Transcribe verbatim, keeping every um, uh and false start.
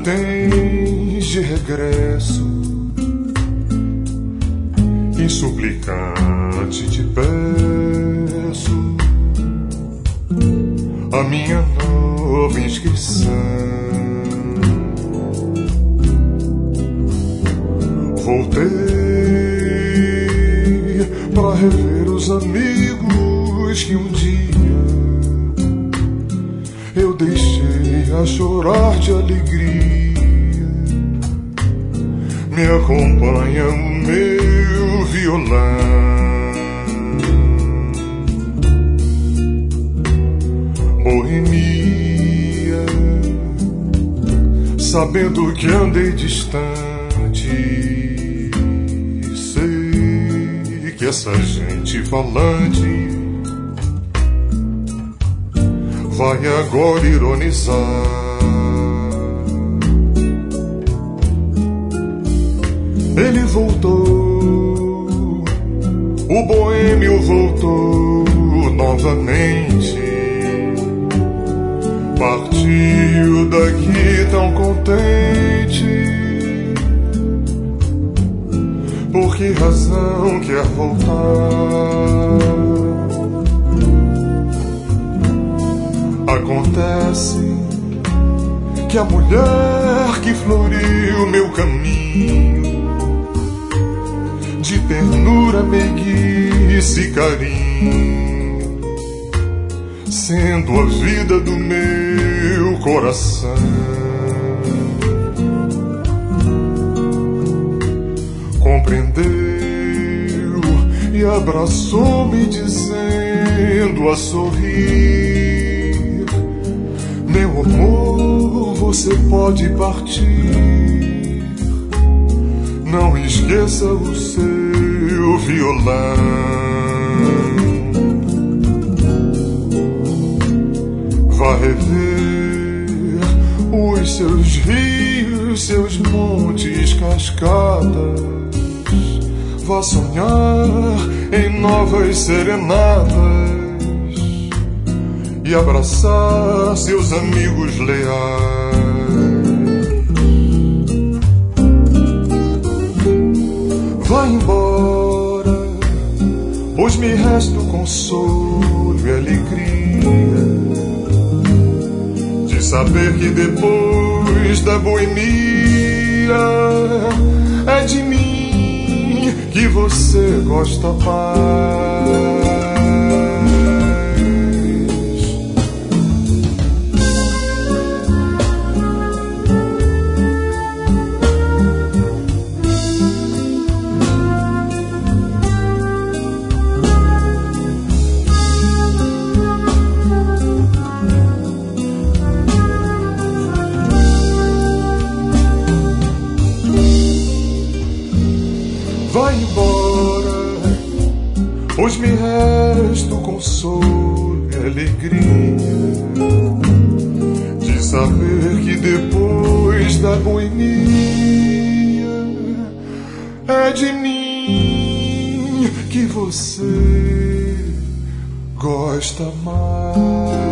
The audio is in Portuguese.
tens de regresso, e suplicante te peço a minha nova inscrição. Voltei pra rever os amigos que um dia eu deixei a chorar de alegria. Me acompanha o meu violão, boemia, sabendo que andei distante. Sei que essa gente falante vai agora ironizar. Ele voltou, o boêmio voltou novamente. Partiu daqui tão contente. Por que razão quer voltar? Acontece que a mulher que floriu meu caminho de ternura, meiguice e carinho, sendo a vida do meu coração, compreendeu e abraçou-me dizendo a sorrir: meu amor, você pode partir, não esqueça o seu violão. Vá rever os seus rios, seus montes, cascadas. Vá sonhar em novas serenadas e abraçar seus amigos leais. Vá embora, pois me resta o consolo e alegria de saber que depois da boemia é de mim que você gosta mais. Vai embora, pois me resta o consolo e a alegria de saber que depois da boemia é de mim que você gosta mais.